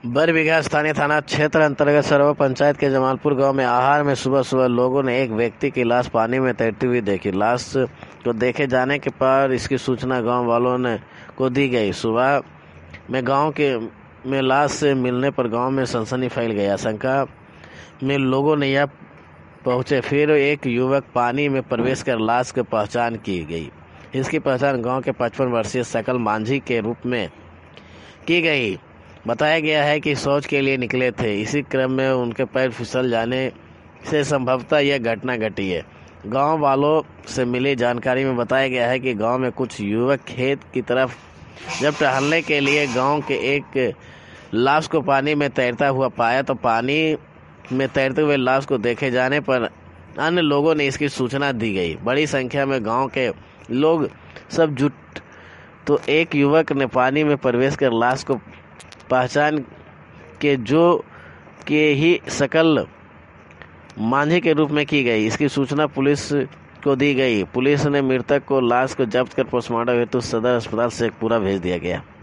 बरबीघा स्थानीय थाना क्षेत्र अंतर्गत सरवा पंचायत के जमालपुर गांव में आहार में सुबह सुबह लोगों ने एक व्यक्ति की लाश पानी में तैरती हुई देखी। लाश को देखे जाने के बाद इसकी सूचना गांव वालों ने को दी गई। सुबह में गांव के में लाश से मिलने पर गांव में सनसनी फैल गई। आशंका में लोगों ने यह पहुंचे, फिर एक युवक पानी में प्रवेश कर लाश की पहचान की गई। इसकी पहचान गाँव के 55 वर्षीय सकल मांझी के रूप में की गई। बताया गया है कि शौच के लिए निकले थे। इसी क्रम में उनके पैर फिसल जाने से संभवतः यह घटना घटी है। गांव वालों से मिली जानकारी में बताया गया है कि गांव में कुछ युवक खेत की तरफ जब टहलने के लिए गांव के एक लाश को पानी में तैरता हुआ पाया तो पानी में तैरते हुए लाश को देखे जाने पर अन्य लोगों ने इसकी सूचना दी गई। बड़ी संख्या में गांव के लोग सब जुट तो एक युवक ने पानी में प्रवेश कर लाश को पहचान के जो के ही सकल मांझी के रूप में की गई। इसकी सूचना पुलिस को दी गई। पुलिस ने मृतक को लाश को जब्त कर पोस्टमार्टम हेतु सदर अस्पताल शेखपुरा भेज दिया गया।